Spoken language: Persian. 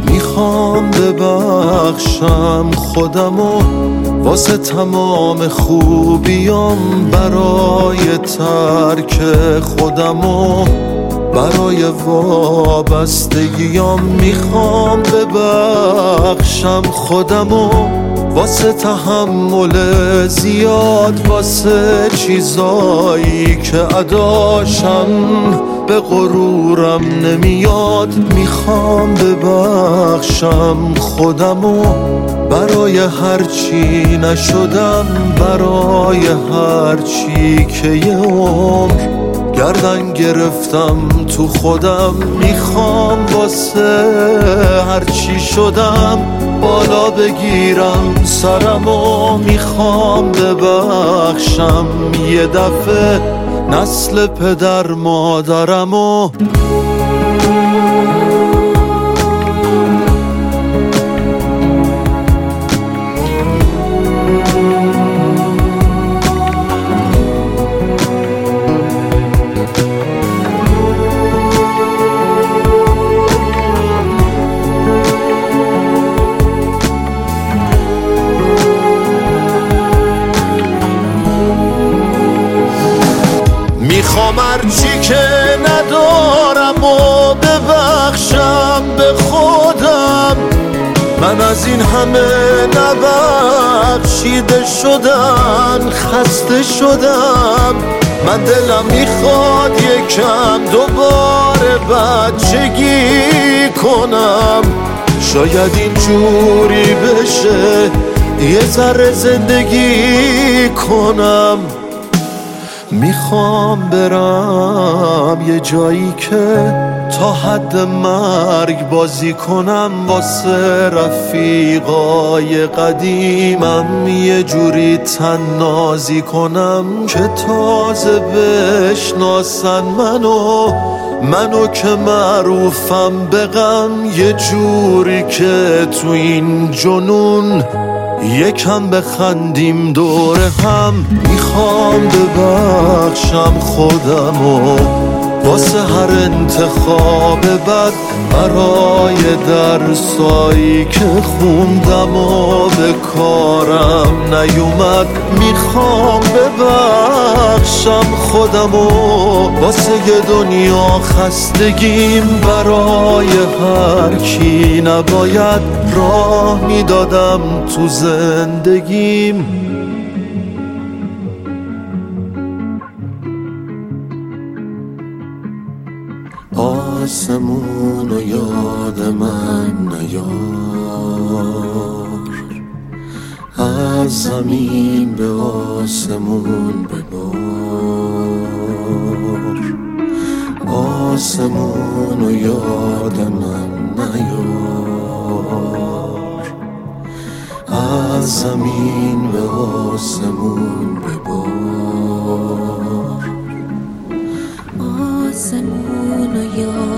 میخوام ببخشم خودمو واسه تمام خوبیام، برای ترک خودمو، برای وابستگیام. میخوام ببخشم خودمو واسه تحمل زیاد، واسه چیزایی که اداشم به غرورم نمیاد. میخوام ببخشم خودمو برای هرچی نشدم، برای هرچی که یه عمر گردن گرفتم تو خودم. میخوام واسه هرچی شدم بالا بگیرم سرمو. میخوام ببخشم یه دفعه نسل پدر مادرمو. میخوام هرچی که ندارم و ببخشم به خودم. من از این همه نبخشیده شدن خسته شدم. من دلم میخواد یکم دوباره بچگی کنم. شاید اینجوری بشه یه ذره زندگی کنم. میخوام برم یه جایی که تا حد مرگ بازی کنم، واسه رفیقای قدیمم یه جوری تنازی کنم که تازه بشناسن منو که معروفم به غم. یه جوری که تو این جنون یکم بخندیم دور هم. میخوام ببخشم خودمو واسه هر انتخاب بد، برای درسایی که خوندم و به کارم نیومد. میخوام ببخشم خودمو واسه یه دنیا خستگیم، برای هر کی نباید راه میدادم تو زندگیم. آسمون و یاد من نیار، از زمین به آسمون ببار. آسمون و یاد من نیار، از زمین به آسمون ببار. آسمون و یاد